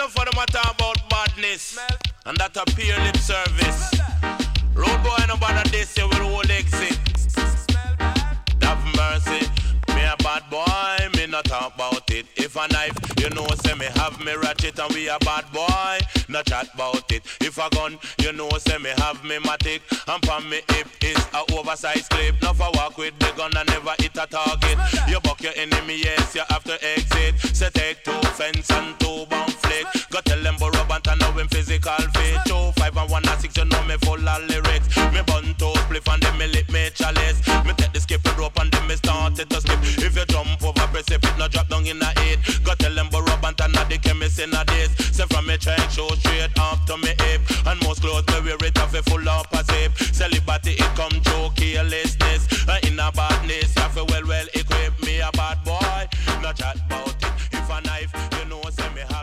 enough for them talk about badness. And that appear lip service. Road boy nobody this year with all exit. Have mercy. Me a bad boy, me not talk about it. If a knife, you know say me have me ratchet and we a bad boy, not chat about it. If a gun, you know say me have me matic and pan me hip is a oversized clip. Not for walk with the gun and never hit a target. You buck your enemy, yes, you have to exit. Say take 2 fence and 2 bound flick. Go tell them borrow bant and know him physical fit. 2, 5 and 1 and 6, you know me full of lyrics. Me bun to spliff and then me lip me chalice. Me take the skip rope and then me started to skip. If you jump over precipice, no drop down in the head. Go tell them borrow bant and not the chemist in a days. Say from me check show straight up to me hip. And most clothes me wear it off a full up a zip. Celibacy it come through carelessness. In a badness, you have to well equip. Me a bad boy, no chat about it. If a knife, you know say me